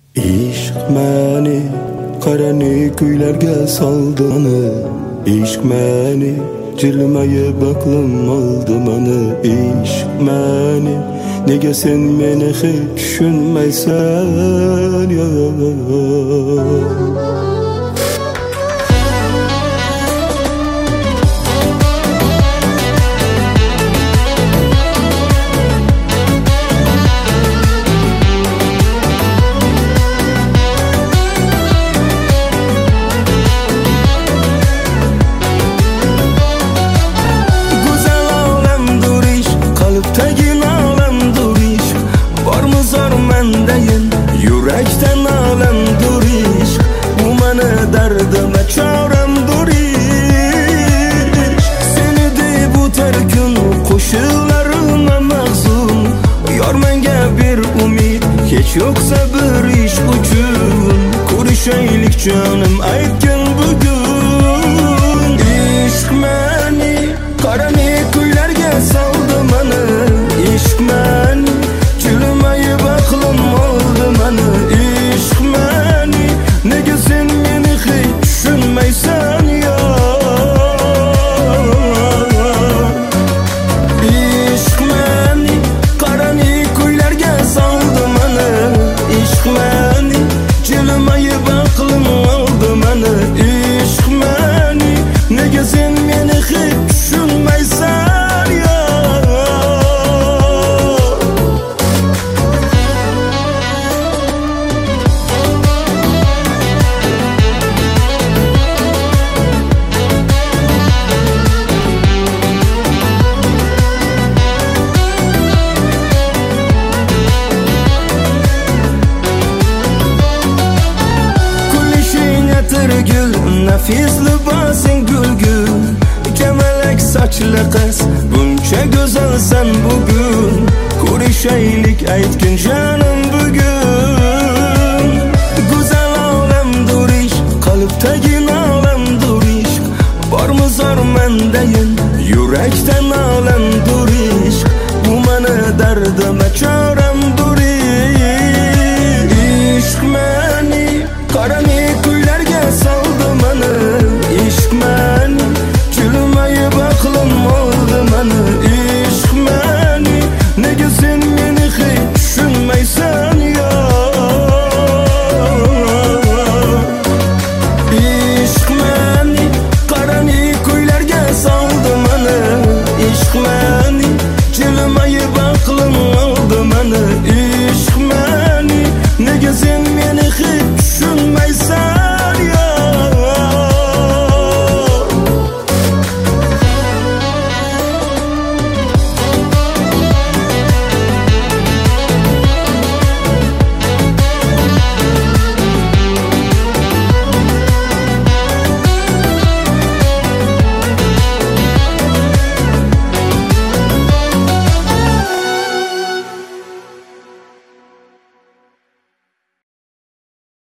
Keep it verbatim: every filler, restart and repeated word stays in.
Ishq meni qarani kuylarga soldi mani, ishq meni jilmayib aqlim oldi mani, ishq meni nega sen meni hech tushunmaysan ya. Yurakdan olamdur ishq, bu meni dardime choremdur ishq. Seni deb o'tar kun qo'shiqlarimga mahzun, yor menga bir umid, hech yo'qsa bir ishq uchun. Ko'rishaylik jonim aytgin bugun. Ishq meni qarani kuylarga soldi mani, ishq meni jilmayib aqlim oldi mani, ishq meni nega sen meni hech tushunmaysan ya. Ishq meni qarani kuylarga soldi mani, ishq meni jilmayib aqlim oldi mani, ishq meni nega sen meni hech tushunmaysan ya. Gül, nafis libosing gulgul, kamalak sochli qiz, buncha go'zalsan bugun. Ko'rishaylik aytgin jonim bugun. Go'zal olamdur ishq, qalbdagi olamdur ishq, bormi zor mendayin, yurakdan olamdur ishq, bu meni dardime choremdur ishq. Ishq meni qarani kuylarga soldi mani, ishq meni jilmayib aqlim oldi mani, ishq meni nega sen meni hech tushunmaysan ya. Ishq meni qarani kuylarga soldi mani, ishq meni jilmayib aqlim oldi mani, ishq meni nega sen